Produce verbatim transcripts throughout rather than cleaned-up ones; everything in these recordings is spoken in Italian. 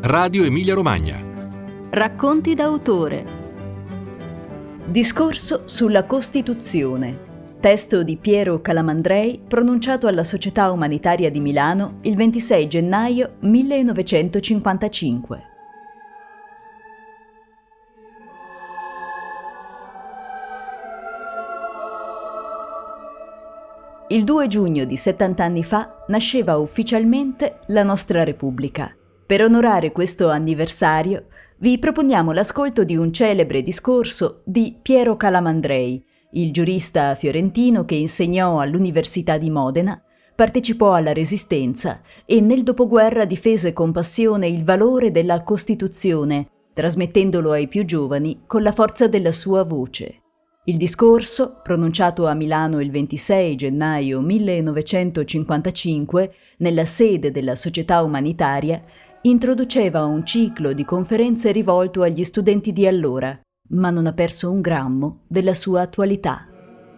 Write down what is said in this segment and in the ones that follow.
Radio Emilia Romagna. Racconti d'autore. Discorso sulla Costituzione. Testo di Piero Calamandrei, pronunciato alla Società Umanitaria di Milano il ventisei gennaio millenovecentocinquantacinque. Il due giugno di settanta anni fa nasceva ufficialmente la nostra Repubblica. Per onorare questo anniversario vi proponiamo l'ascolto di un celebre discorso di Piero Calamandrei, il giurista fiorentino che insegnò all'Università di Modena, partecipò alla Resistenza e nel dopoguerra difese con passione il valore della Costituzione, trasmettendolo ai più giovani con la forza della sua voce. Il discorso, pronunciato a Milano il ventisei gennaio millenovecentocinquantacinque, nella sede della Società Umanitaria, introduceva un ciclo di conferenze rivolto agli studenti di allora, ma non ha perso un grammo della sua attualità.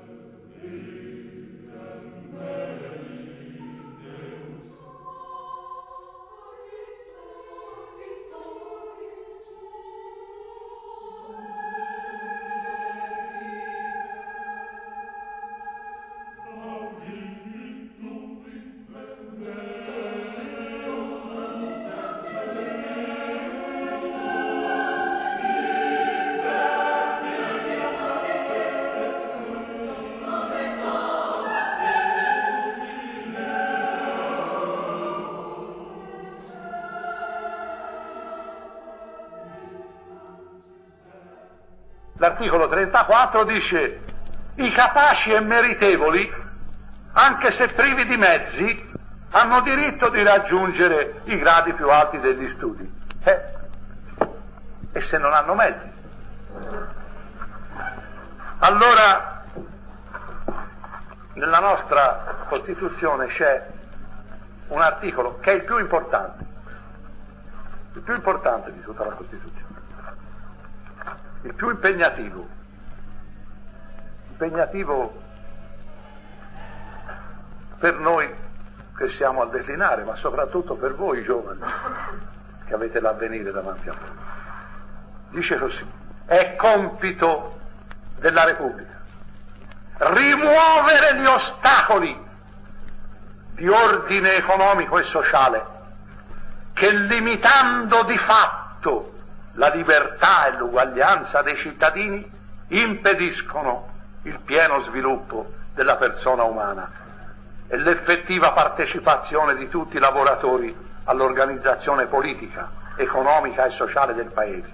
L'articolo trentaquattro dice: i capaci e meritevoli, anche se privi di mezzi, hanno diritto di raggiungere i gradi più alti degli studi. Eh, e se non hanno mezzi? Allora, nella nostra Costituzione c'è un articolo che è il più importante, il più importante di tutta la Costituzione. Il più impegnativo, impegnativo per noi che siamo al declinare, ma soprattutto per voi giovani che avete l'avvenire davanti a voi. Dice così: è compito della Repubblica rimuovere gli ostacoli di ordine economico e sociale che, limitando di fatto la libertà e l'uguaglianza dei cittadini, impediscono il pieno sviluppo della persona umana e l'effettiva partecipazione di tutti i lavoratori all'organizzazione politica, economica e sociale del Paese.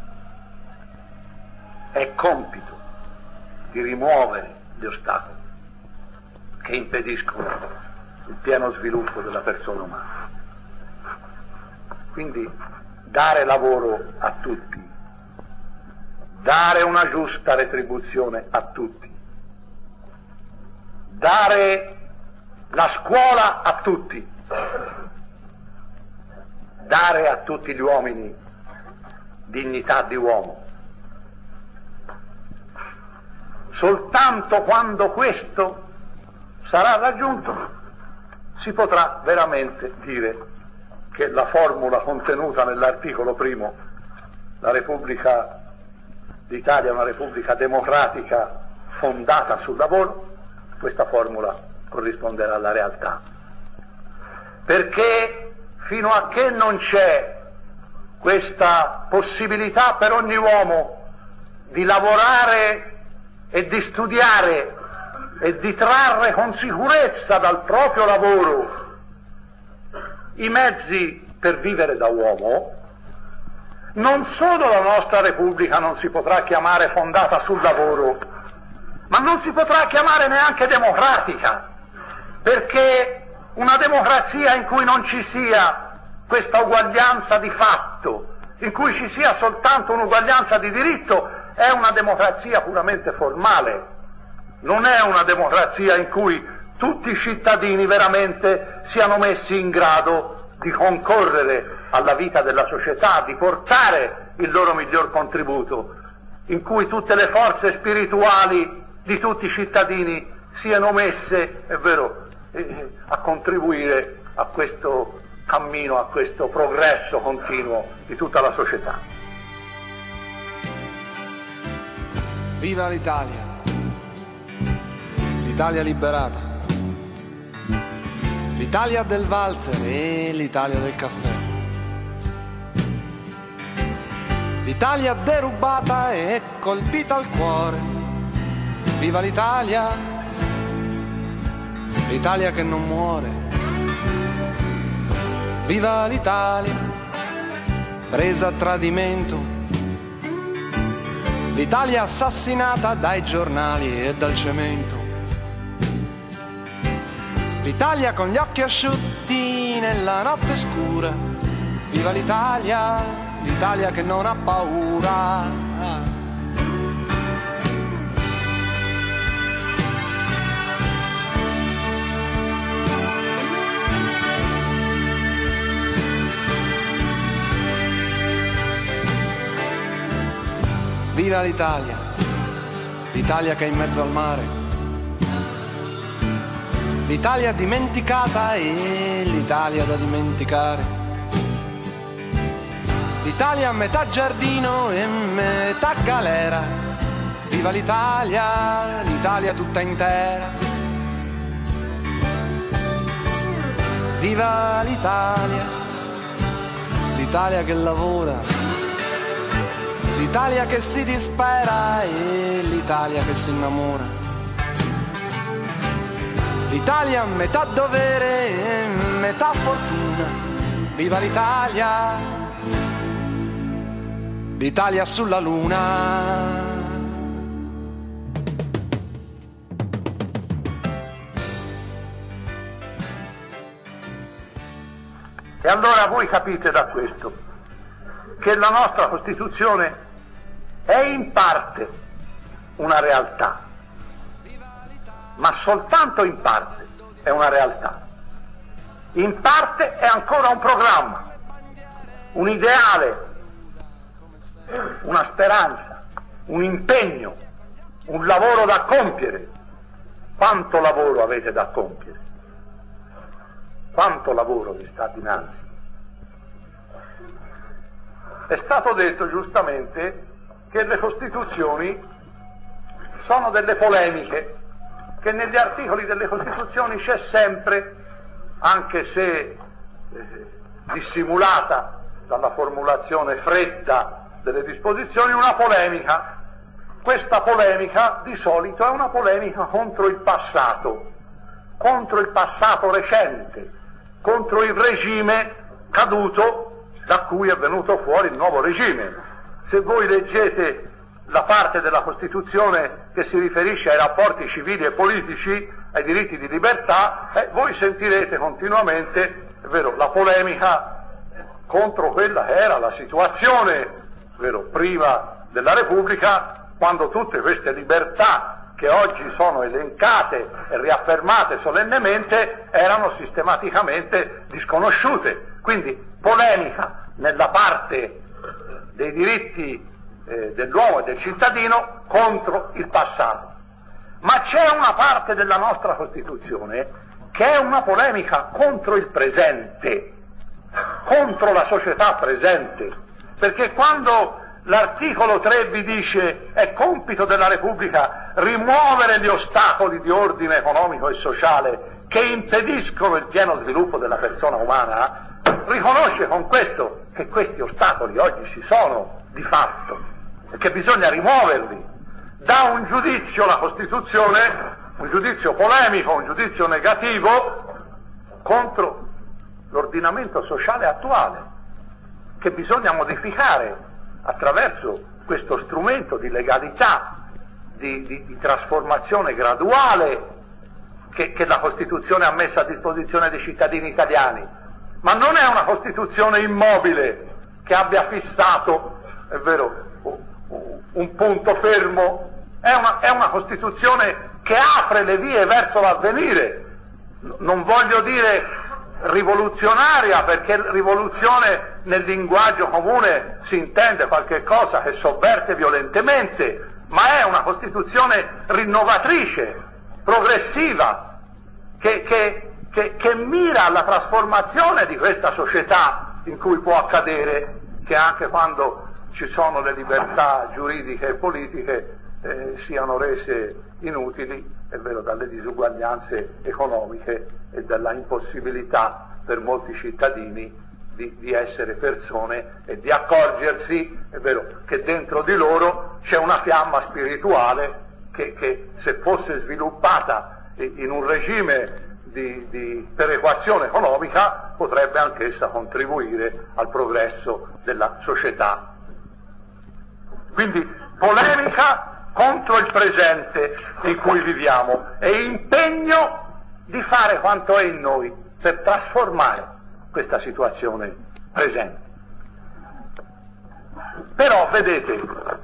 È compito di rimuovere gli ostacoli che impediscono il pieno sviluppo della persona umana. Quindi dare lavoro a tutti, dare una giusta retribuzione a tutti, dare la scuola a tutti, dare a tutti gli uomini dignità di uomo. Soltanto quando questo sarà raggiunto si potrà veramente dire che la formula contenuta nell'articolo primo, la Repubblica d'Italia è una Repubblica democratica fondata sul lavoro, questa formula corrisponderà alla realtà. Perché fino a che non c'è questa possibilità per ogni uomo di lavorare e di studiare e di trarre con sicurezza dal proprio lavoro i mezzi per vivere da uomo, non solo la nostra Repubblica non si potrà chiamare fondata sul lavoro, ma non si potrà chiamare neanche democratica, perché una democrazia in cui non ci sia questa uguaglianza di fatto, in cui ci sia soltanto un'uguaglianza di diritto, è una democrazia puramente formale, non è una democrazia in cui tutti i cittadini veramente siano messi in grado di concorrere alla vita della società, di portare il loro miglior contributo, in cui tutte le forze spirituali di tutti i cittadini siano messe, è vero, eh, a contribuire a questo cammino a questo progresso continuo di tutta la società. Viva l'Italia, l'Italia liberata, l'Italia del valzer e l'Italia del caffè, l'Italia derubata e colpita al cuore. Viva l'Italia, l'Italia che non muore. Viva l'Italia, presa a tradimento, l'Italia assassinata dai giornali e dal cemento, l'Italia con gli occhi asciutti nella notte scura. Viva l'Italia, l'Italia che non ha paura. Viva l'Italia, l'Italia che è in mezzo al mare, l'Italia dimenticata e l'Italia da dimenticare, l'Italia a metà giardino e metà galera. Viva l'Italia, l'Italia tutta intera. Viva l'Italia, l'Italia che lavora, l'Italia che si dispera e l'Italia che si innamora, l'Italia metà dovere e metà fortuna. Viva l'Italia, l'Italia sulla luna. E allora voi capite da questo che la nostra Costituzione è in parte una realtà, ma soltanto in parte è una realtà. In parte è ancora un programma, un ideale, una speranza, un impegno, un lavoro da compiere. Quanto lavoro avete da compiere? Quanto lavoro vi sta dinanzi? È stato detto giustamente che le Costituzioni sono delle polemiche, che negli articoli delle Costituzioni c'è sempre, anche se eh, dissimulata dalla formulazione fredda delle disposizioni, una polemica. Questa polemica di solito è una polemica contro il passato, contro il passato recente, contro il regime caduto da cui è venuto fuori il nuovo regime. Se voi leggete la parte della Costituzione che si riferisce ai rapporti civili e politici, ai diritti di libertà, eh, voi sentirete continuamente, è vero, la polemica contro quella che era la situazione, è vero, prima della Repubblica, quando tutte queste libertà che oggi sono elencate e riaffermate solennemente erano sistematicamente disconosciute. Quindi polemica nella parte dei diritti eh, dell'uomo e del cittadino contro il passato. Ma c'è una parte della nostra Costituzione che è una polemica contro il presente, contro la società presente, perché quando l'articolo tre vi dice è compito della Repubblica rimuovere gli ostacoli di ordine economico e sociale che impediscono il pieno sviluppo della persona umana, riconosce con questo che questi ostacoli oggi ci sono di fatto e che bisogna rimuoverli. Dà un giudizio la Costituzione, un giudizio polemico, un giudizio negativo contro l'ordinamento sociale attuale, che bisogna modificare attraverso questo strumento di legalità, di, di, di trasformazione graduale che, che la Costituzione ha messo a disposizione dei cittadini italiani. Ma non è una Costituzione immobile che abbia fissato, è vero, un punto fermo, è una, è una Costituzione che apre le vie verso l'avvenire. Non voglio dire rivoluzionaria, perché rivoluzione nel linguaggio comune si intende qualche cosa che sovverte violentemente, ma è una Costituzione rinnovatrice, progressiva, che, che che, che mira alla trasformazione di questa società in cui può accadere che anche quando ci sono le libertà giuridiche e politiche eh, siano rese inutili, è vero, dalle disuguaglianze economiche e dalla impossibilità per molti cittadini di, di essere persone e di accorgersi, è vero, che dentro di loro c'è una fiamma spirituale che, che se fosse sviluppata in un regime di, di perequazione economica potrebbe anch'essa contribuire al progresso della società. Quindi polemica contro il presente in cui viviamo e impegno di fare quanto è in noi per trasformare questa situazione presente. Però vedete,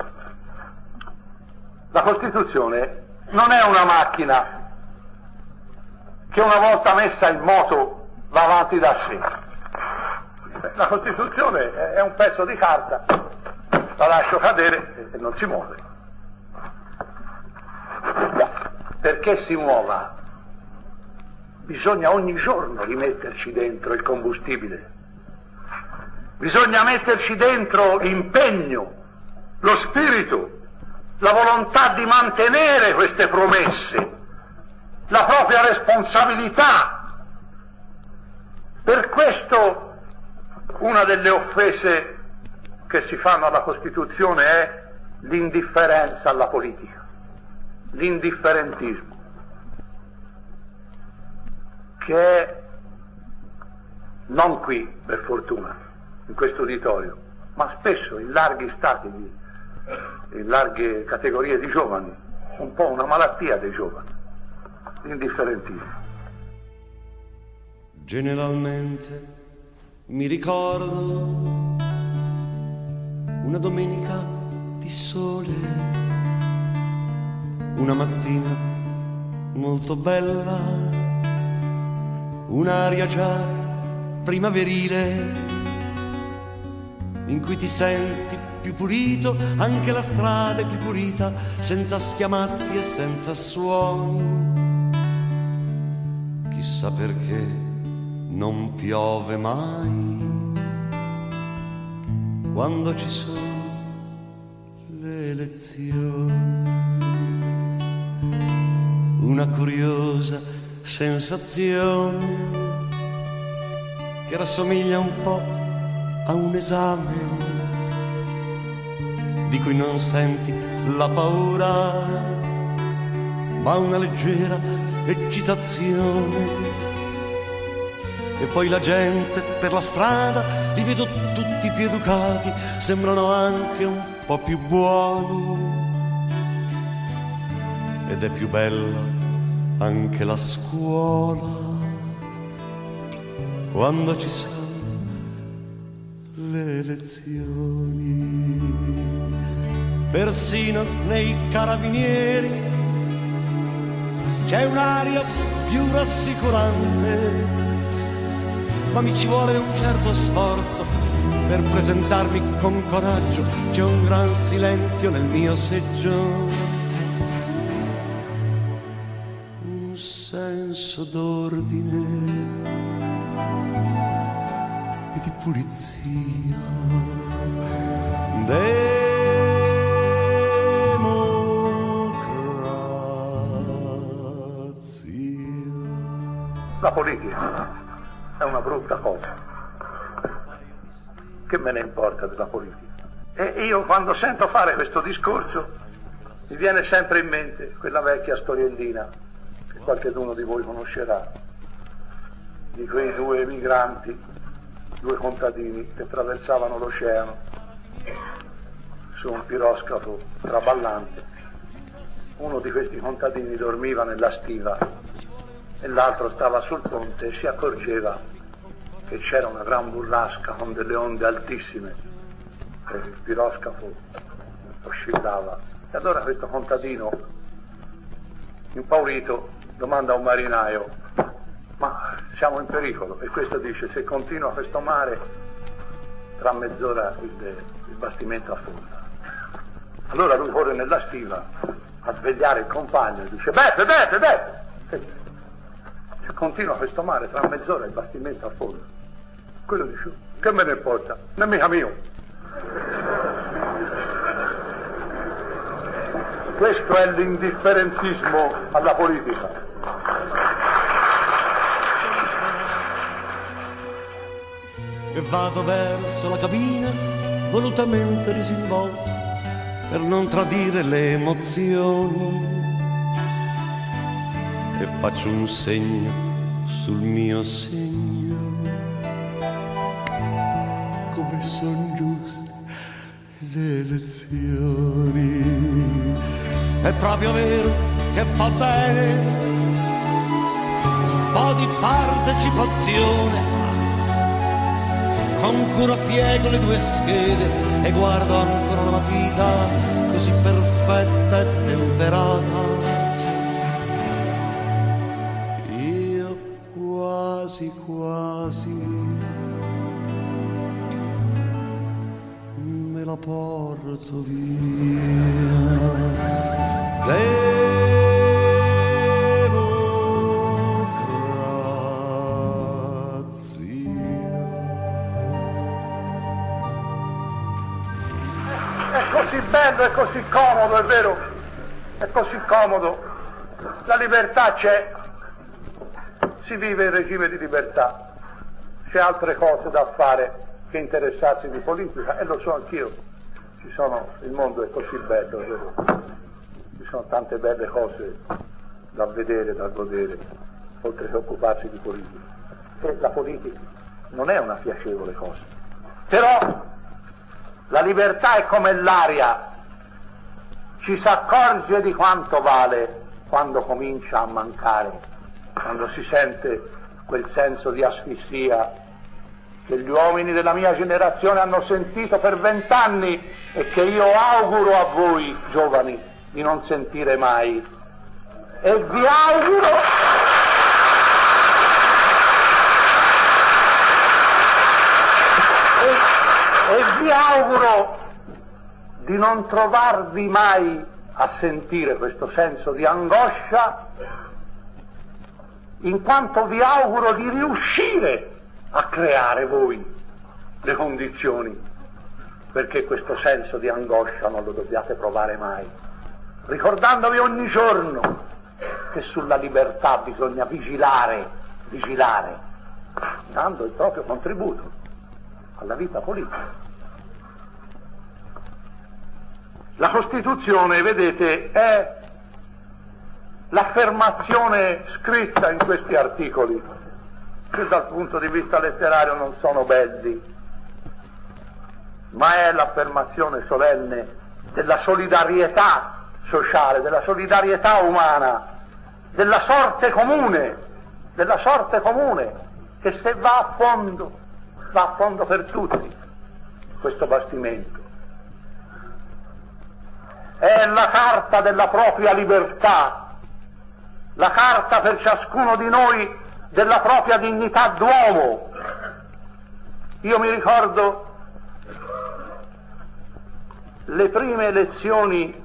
la Costituzione non è una macchina che una volta messa in moto va avanti da sé. La Costituzione è un pezzo di carta, la lascio cadere e non si muove. Perché si muova bisogna ogni giorno rimetterci dentro il combustibile, bisogna metterci dentro l'impegno, lo spirito, la volontà di mantenere queste promesse, la propria responsabilità. Per questo una delle offese che si fanno alla Costituzione è l'indifferenza alla politica, l'indifferentismo, che è non qui, per fortuna, in questo uditorio, ma spesso in larghi stati, di, in larghe categorie di giovani, un po' una malattia dei giovani, l'indifferentismo. Generalmente mi ricordo una domenica di sole, una mattina molto bella, un'aria già primaverile in cui ti senti più pulito, anche la strada è più pulita, senza schiamazzi e senza suoni. Chissà perché non piove mai quando ci sono le elezioni. Una curiosa sensazione che rassomiglia un po' a un esame di cui non senti la paura, ma una leggera eccitazione. E poi la gente per la strada li vedo tutti più educati, sembrano anche un po' più buoni, ed è più bella anche la scuola quando ci sono le lezioni. Persino nei carabinieri c'è un'aria più rassicurante, ma mi ci vuole un certo sforzo per presentarmi con coraggio. C'è un gran silenzio nel mio seggio, un senso d'ordine e di pulizia. La politica è una brutta cosa. Che me ne importa della politica? E io quando sento fare questo discorso mi viene sempre in mente quella vecchia storiellina che qualcuno di voi conoscerà, di quei due emigranti, due contadini che attraversavano l'oceano su un piroscafo traballante. Uno di questi contadini dormiva nella stiva e l'altro stava sul ponte e si accorgeva che c'era una gran burrasca con delle onde altissime e il piroscafo oscillava. E allora questo contadino, impaurito, domanda a un marinaio: ma siamo in pericolo? E questo dice: se continua questo mare, tra mezz'ora il, il bastimento affonda. Allora lui corre nella stiva a svegliare il compagno e dice: Beppe, Beppe, Beppe! Se continua questo mare, tra mezz'ora il bastimento affonda. Quello dice, che me ne importa? Non è mica mio. Questo è l'indifferentismo alla politica. E vado verso la cabina, volutamente disinvolto, per non tradire le emozioni. E faccio un segno sul mio segno, come son giuste le lezioni. È proprio vero che fa bene un po' di partecipazione. Con cura piego le due schede e guardo ancora la matita così perfetta e temperata. Io quasi quasi me la porto via. È così bello, è così comodo, è vero? È così comodo. La libertà c'è, si vive in regime di libertà. C'è altre cose da fare che interessarsi di politica, e lo so anch'io. Ci sono, il mondo è così bello, è vero? Ci sono tante belle cose da vedere, da godere, oltre che occuparsi di politica. E la politica non è una piacevole cosa. Però la libertà è come l'aria, ci si accorge di quanto vale quando comincia a mancare, quando si sente quel senso di asfissia che gli uomini della mia generazione hanno sentito per vent'anni e che io auguro a voi, giovani, di non sentire mai. E vi auguro e, e vi auguro di non trovarvi mai a sentire questo senso di angoscia, in quanto vi auguro di riuscire a creare voi le condizioni perché questo senso di angoscia non lo dobbiate provare mai, ricordandovi ogni giorno che sulla libertà bisogna vigilare, vigilare, dando il proprio contributo alla vita politica. La Costituzione, vedete, è l'affermazione scritta in questi articoli, che dal punto di vista letterario non sono belli, ma è l'affermazione solenne della solidarietà sociale, della solidarietà umana, della sorte comune, della sorte comune, che se va a fondo, va a fondo per tutti, questo bastimento. È la carta della propria libertà, la carta per ciascuno di noi della propria dignità d'uomo. Io mi ricordo le prime elezioni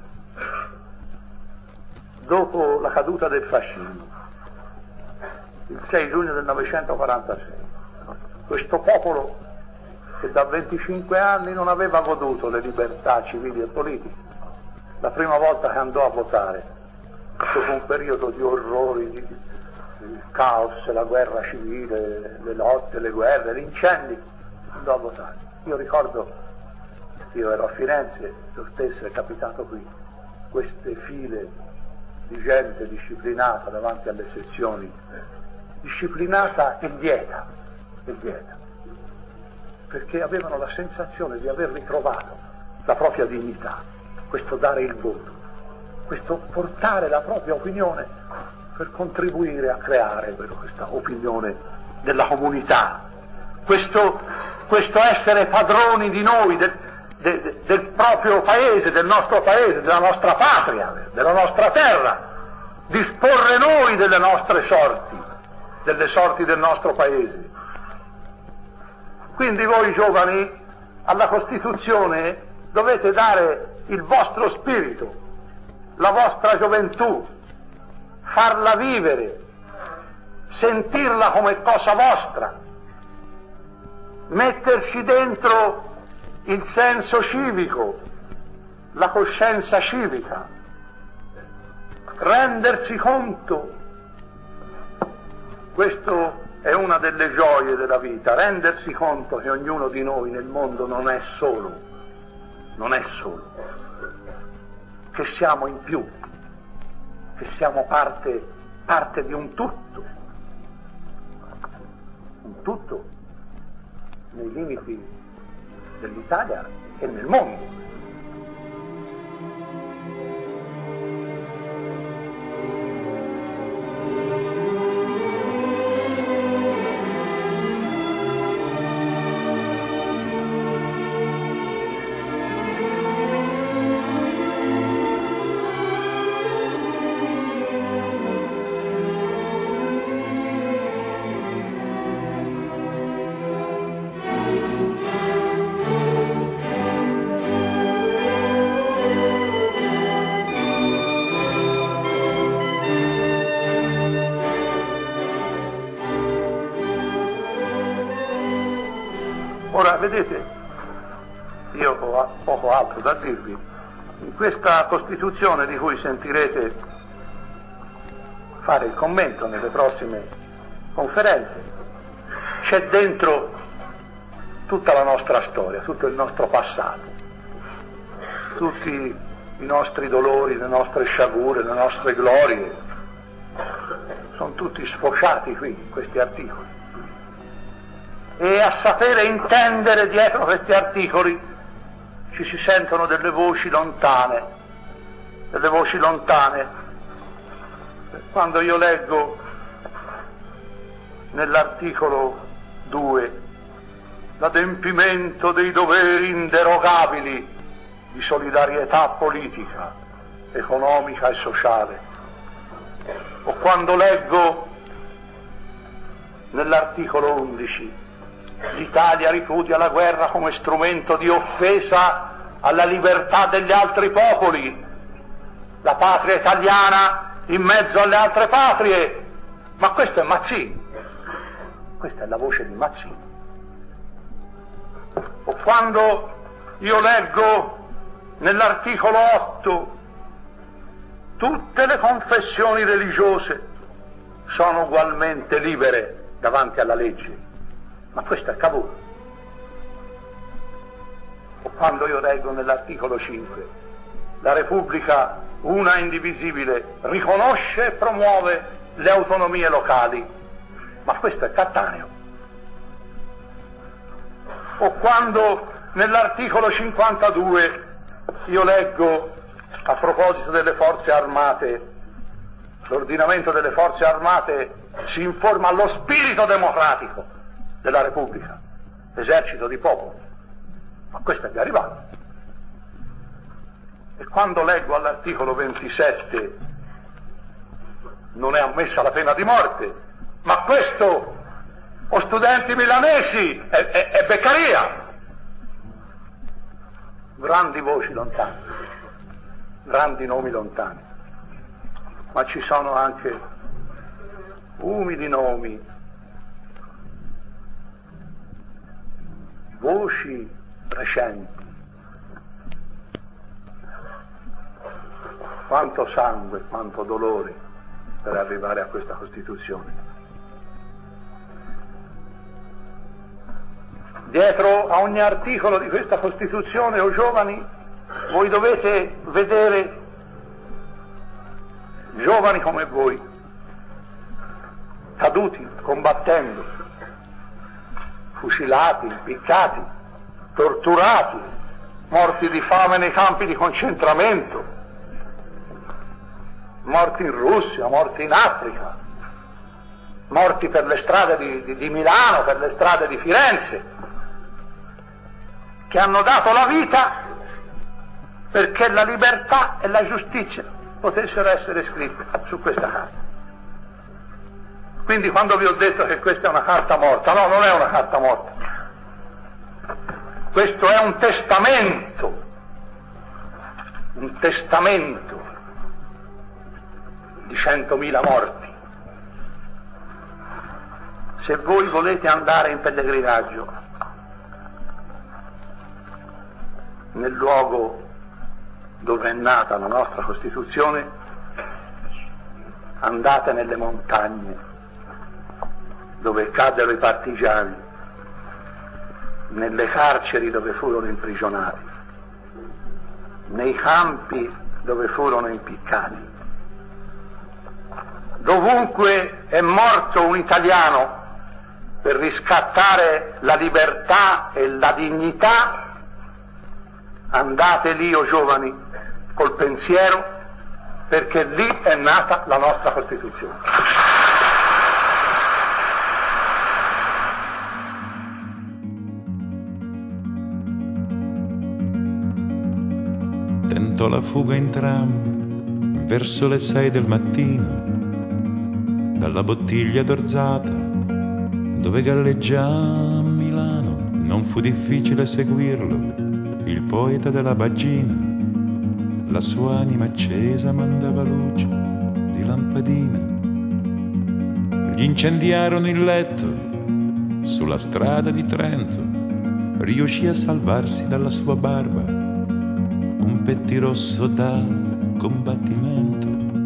dopo la caduta del fascismo, il sei giugno del novecentoquarantasei. Questo popolo che da venticinque anni non aveva goduto le libertà civili e politiche, la prima volta che andò a votare, dopo un periodo di orrori, di, di caos, la guerra civile, le lotte, le guerre, gli incendi, andò a votare. Io ricordo, io ero a Firenze, lo stesso è capitato qui, queste file di gente disciplinata davanti alle sezioni, disciplinata e lieta, e lieta, perché avevano la sensazione di aver ritrovato la propria dignità, questo dare il voto, questo portare la propria opinione per contribuire a creare questa opinione della comunità, questo, questo essere padroni di noi, del, de, del proprio paese, del nostro paese, della nostra patria, della nostra terra, disporre noi delle nostre sorti, delle sorti del nostro paese. Quindi voi giovani alla Costituzione dovete dare il vostro spirito, la vostra gioventù, farla vivere, sentirla come cosa vostra, metterci dentro il senso civico, la coscienza civica, rendersi conto, questo è una delle gioie della vita, rendersi conto che ognuno di noi nel mondo non è solo, non è solo, che siamo in più, che siamo parte, parte di un tutto, un tutto nei limiti dell'Italia e nel mondo. Ora, vedete, io ho poco altro da dirvi. In questa Costituzione di cui sentirete fare il commento nelle prossime conferenze, c'è dentro tutta la nostra storia, tutto il nostro passato, tutti i nostri dolori, le nostre sciagure, le nostre glorie, sono tutti sfociati qui in questi articoli. E a sapere intendere dietro questi articoli ci si sentono delle voci lontane, delle voci lontane. Quando io leggo nell'articolo due l'adempimento dei doveri inderogabili di solidarietà politica, economica e sociale, o quando leggo nell'articolo undici l'Italia ripudia la guerra come strumento di offesa alla libertà degli altri popoli, la patria italiana in mezzo alle altre patrie, ma questo è Mazzini, questa è la voce di Mazzini. O quando io leggo nell'articolo otto tutte le confessioni religiose sono ugualmente libere davanti alla legge, ma questo è Cavour. O quando io leggo nell'articolo cinque la Repubblica una e indivisibile riconosce e promuove le autonomie locali, ma questo è Cattaneo. O quando nell'articolo cinquantadue io leggo, a proposito delle forze armate, l'ordinamento delle forze armate si informa allo spirito democratico della Repubblica, esercito di popolo, ma questo è Garibaldi. E quando leggo all'articolo ventisette non è ammessa la pena di morte, ma questo, o studenti milanesi, è, è, è Beccaria. Grandi voci lontane, grandi nomi lontani, ma ci sono anche umili nomi, voci recenti. Quanto sangue, quanto dolore per arrivare a questa Costituzione. Dietro a ogni articolo di questa Costituzione, o giovani, voi dovete vedere giovani come voi, caduti, combattendo, fucilati, impiccati, torturati, morti di fame nei campi di concentramento, morti in Russia, morti in Africa, morti per le strade di, di, di Milano, per le strade di Firenze, che hanno dato la vita perché la libertà e la giustizia potessero essere scritte su questa carta. Quindi quando vi ho detto che questa è una carta morta, no, non è una carta morta, questo è un testamento, un testamento di centomila morti, se voi volete andare in pellegrinaggio nel luogo dove è nata la nostra Costituzione, andate nelle montagne dove caddero i partigiani, nelle carceri dove furono imprigionati, nei campi dove furono impiccati. Dovunque è morto un italiano per riscattare la libertà e la dignità, andate lì, o giovani, col pensiero, perché lì è nata la nostra Costituzione. Tentò la fuga in tram verso le sei del mattino dalla bottiglia d'Orzata dove galleggia a Milano. Non fu difficile seguirlo, il poeta della Baggina, la sua anima accesa mandava luce di lampadina. Gli incendiarono il letto sulla strada di Trento, riuscì a salvarsi dalla sua barba un pettirosso da combattimento.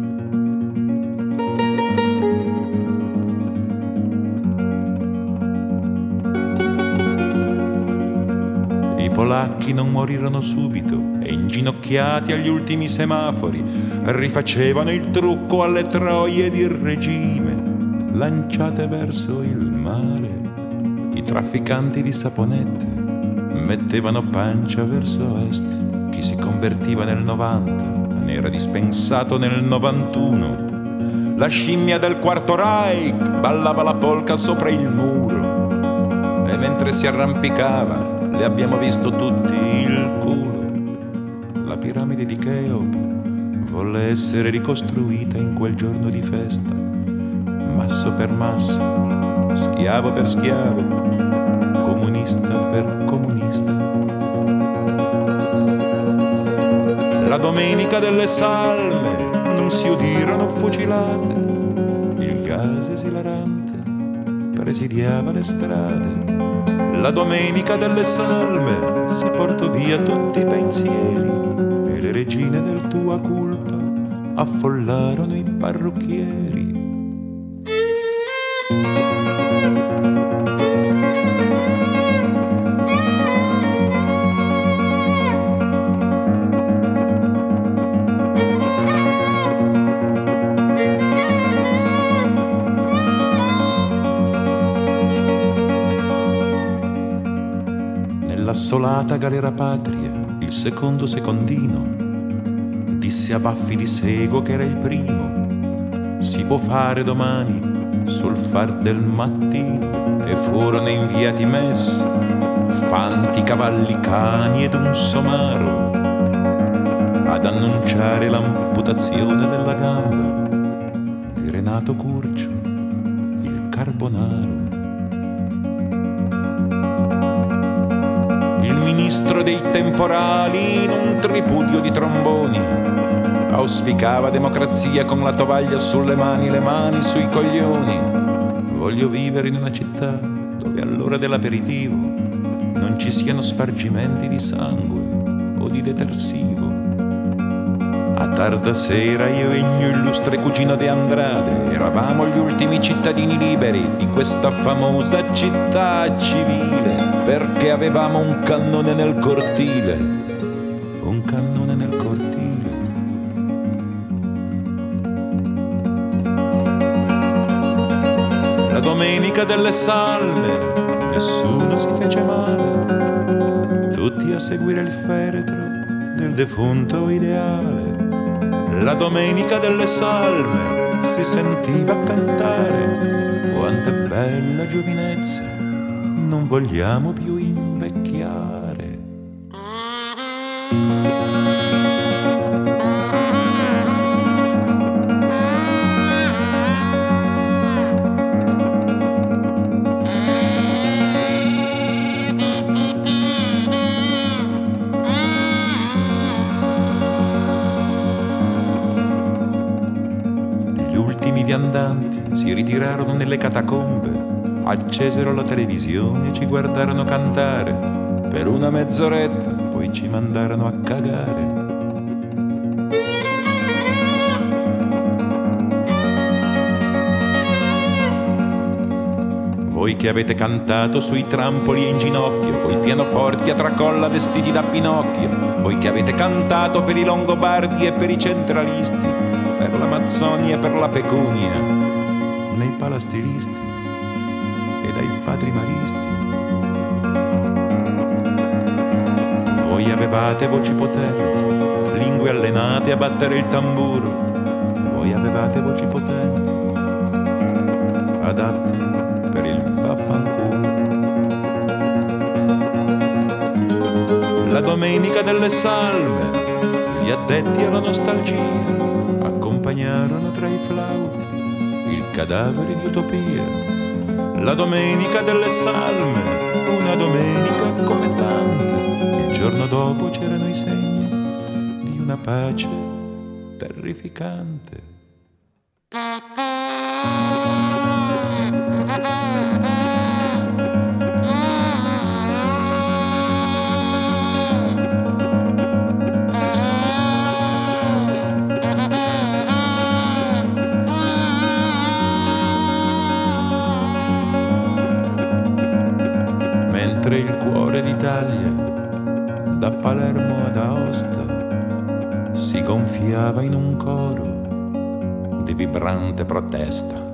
I polacchi non morirono subito e, inginocchiati agli ultimi semafori, rifacevano il trucco alle troie di regime lanciate verso il mare. I trafficanti di saponette mettevano pancia verso est. Chi si convertiva nel novanta ne era dispensato nel novantuno. La scimmia del Quarto Reich ballava la polca sopra il muro e mentre si arrampicava le abbiamo visto tutti il culo. La piramide di Cheope volle essere ricostruita in quel giorno di festa, masso per masso, schiavo per schiavo, comunista per comunista. La domenica delle salme non si udirono fucilate, il gas esilarante presidiava le strade. La domenica delle salme si portò via tutti i pensieri e le regine del tua culpa affollarono i parrucchieri. L'assolata galera patria, il secondo secondino disse a baffi di sego che era il primo: si può fare domani sul far del mattino. E furono inviati messi fanti, cavalli, cani ed un somaro ad annunciare l'amputazione della gamba di Renato Curcio, il Carbonaro. Il ministro dei temporali, in un tripudio di tromboni, auspicava democrazia con la tovaglia sulle mani, le mani sui coglioni. Voglio vivere in una città dove all'ora dell'aperitivo non ci siano spargimenti di sangue o di detersivo. A tarda sera io e il mio illustre cugino De Andrade eravamo gli ultimi cittadini liberi di questa famosa città civile, perché avevamo un cannone nel cortile, un cannone nel cortile. La domenica delle salme nessuno si fece male, tutti a seguire il feretro del defunto ideale. La domenica delle salme si sentiva cantare: quanta bella giovinezza, non vogliamo più invecchiare. Gli ultimi viandanti si ritirarono nelle catacombe accesero la televisione e ci guardarono cantare per una mezz'oretta, poi ci mandarono a cagare. Voi che avete cantato sui trampoli e in ginocchio, coi pianoforti a tracolla vestiti da Pinocchio, voi che avete cantato per i Longobardi e per i centralisti, per l'Amazzonia e per la pecunia, nei palastiristi e dai padri maristi. Voi avevate voci potenti, lingue allenate a battere il tamburo, voi avevate voci potenti, adatte per il vaffanculo. La domenica delle salme, gli addetti alla nostalgia accompagnarono tra i flauti il cadavere di Utopia. La domenica delle salme fu una domenica come tante. Il giorno dopo c'erano i segni di una pace terrificante. Mentre il cuore d'Italia, da Palermo ad Aosta, si gonfiava in un coro di vibrante protesta.